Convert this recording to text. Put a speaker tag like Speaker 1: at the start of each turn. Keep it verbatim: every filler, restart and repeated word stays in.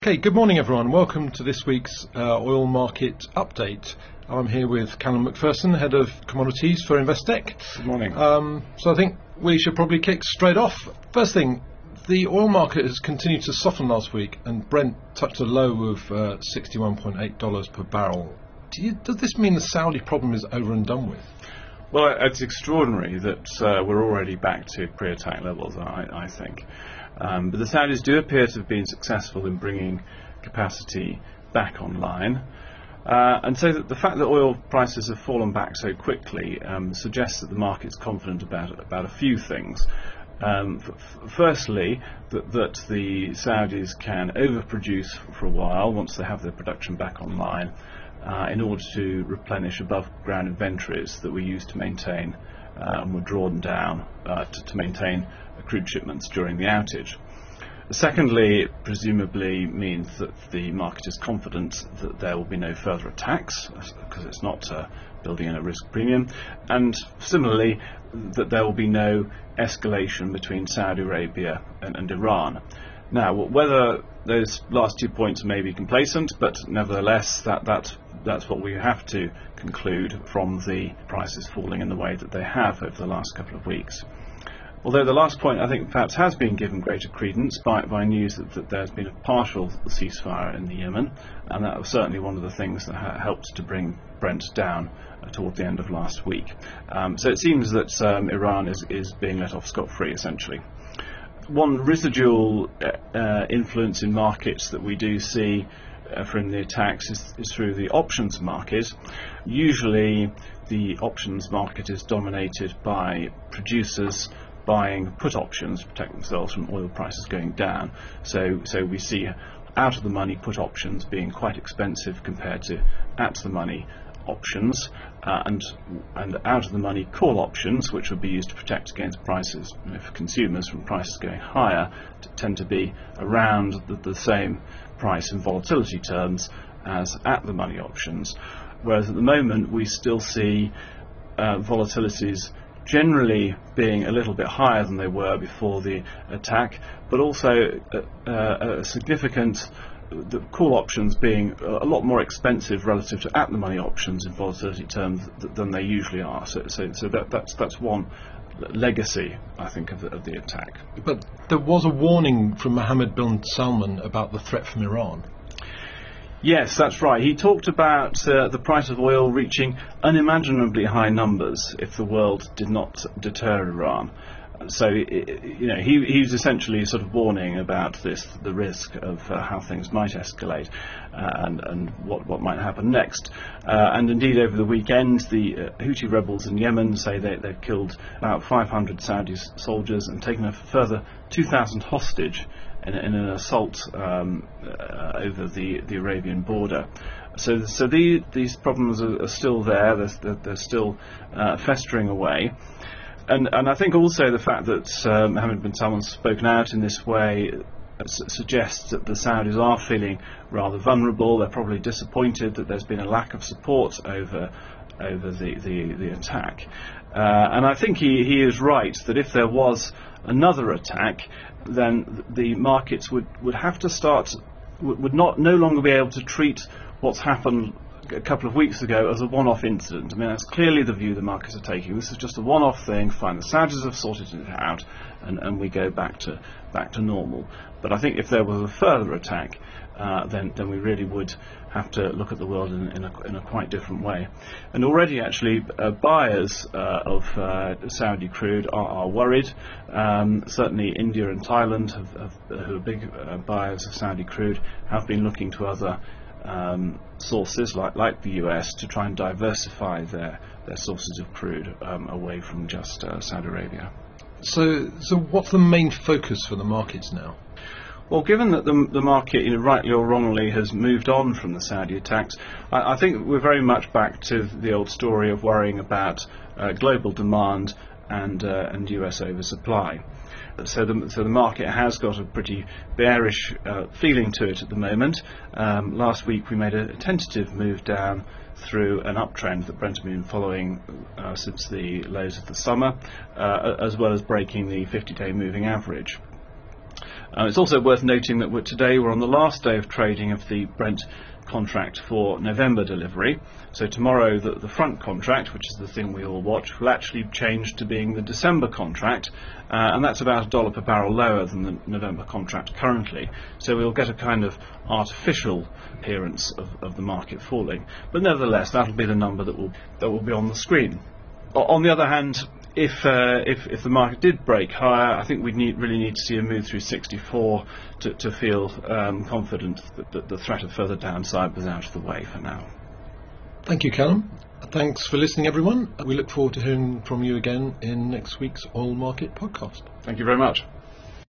Speaker 1: Okay, good morning everyone. Welcome to this week's uh, oil market update. I'm here with Callum McPherson, Head of Commodities for Investec.
Speaker 2: Good morning.
Speaker 1: Um, so I think we should probably kick straight off. First thing, the oil market has continued to soften last week and Brent touched a low of uh, sixty-one point eight dollars per barrel. Do you, does this mean the Saudi problem is over and done with?
Speaker 2: Well, it's extraordinary that uh, we're already back to pre-attack levels, I, I think. Um, but the Saudis do appear to have been successful in bringing capacity back online. Uh, and so that the fact that oil prices have fallen back so quickly um, suggests that the market's confident about, about a few things. Um, f- firstly, that, that the Saudis can overproduce for a while once they have their production back online uh, in order to replenish above ground inventories that were used to maintain uh, and were drawn down uh, to, to maintain crude shipments during the outage. Secondly, it presumably means that the market is confident that there will be no further attacks because it's not uh, building in a risk premium, and similarly that there will be no escalation between Saudi Arabia and, and Iran. Now, whether those last two points may be complacent, but nevertheless that, that that's what we have to conclude from the prices falling in the way that they have over the last couple of weeks. Although the last point, I think, perhaps has been given greater credence by, by news that, that there's been a partial ceasefire in the Yemen, and that was certainly one of the things that ha- helped to bring Brent down uh, toward the end of last week. Um, so it seems that um, Iran is, is being let off scot-free, essentially. One residual uh, influence in markets that we do see uh, from the attacks is, is through the options market. Usually the options market is dominated by producers buying put options to protect themselves from oil prices going down. So, so we see out of the money put options being quite expensive compared to at the money options, uh, and and out of the money call options, which would be used to protect against prices, you know, for consumers from prices going higher, t- tend to be around the, the same price in volatility terms as at the money options. Whereas at the moment we still see uh, volatilities generally being a little bit higher than they were before the attack, but also uh, uh, a significant the call options being a lot more expensive relative to at-the-money options in volatility terms th- than they usually are. So, so, so that, that's that's one legacy, I think, of the, of the attack.
Speaker 1: But there was a warning from Mohammed bin Salman about the threat from Iran.
Speaker 2: Yes, that's right. He talked about uh, the price of oil reaching unimaginably high numbers if the world did not deter Iran. So, you know, he, he was essentially sort of warning about this, the risk of uh, how things might escalate uh, and, and what, what might happen next. Uh, and indeed, over the weekend, the uh, Houthi rebels in Yemen say they, they've killed about five hundred Saudi soldiers and taken a further two thousand hostage in, in an assault um, uh, over the, the Arabian border. So, so the, these problems are, are still there. They're, they're still uh, festering away. And, and I think also the fact that uh, Mohammed bin Salman has spoken out in this way uh, su- suggests that the Saudis are feeling rather vulnerable. They're probably disappointed that there's been a lack of support over over the, the, the attack. Uh, and I think he, he is right that if there was another attack, then the markets would, would have to start, would, would not no longer be able to treat what's happened a couple of weeks ago as a one-off incident. I mean, that's clearly the view the markets are taking. This is just a one-off thing. Fine, the Saudis have sorted it out, and, and we go back to back to normal. But I think if there was a further attack, uh, then then we really would have to look at the world in, in, a, in a quite different way. And already, actually, uh, buyers uh, of uh, Saudi crude are, are worried. Um, certainly, India and Thailand, have, have, who are big uh, buyers of Saudi crude, have been looking to other Um, sources like, like the U S to try and diversify their, their sources of crude um, away from just uh, Saudi Arabia.
Speaker 1: So, so what's the main focus for the markets now?
Speaker 2: Well, given that the, the market, you know, rightly or wrongly, has moved on from the Saudi attacks, I, I think we're very much back to the old story of worrying about uh, global demand and uh, and U S oversupply. So the, so the market has got a pretty bearish uh, feeling to it at the moment. Um, last week we made a tentative move down through an uptrend that Brent has been following uh, since the lows of the summer, uh, as well as breaking the fifty-day moving average. Uh, it's also worth noting that we're, today we're on the last day of trading of the Brent contract for November delivery. So tomorrow the, the front contract, which is the thing we all watch, will actually change to being the December contract, uh, and that's about a dollar per barrel lower than the November contract currently. So we'll get a kind of artificial appearance of, of the market falling, but nevertheless that'll be the number that will that will be on the screen. O- on the other hand, If, uh, if if the market did break higher, I think we need really need to see a move through sixty-four to, to feel um, confident that, that the threat of further downside was out of the way for now.
Speaker 1: Thank you, Callum. Thanks for listening, everyone. We look forward to hearing from you again in next week's Oil Market Podcast.
Speaker 2: Thank you very much.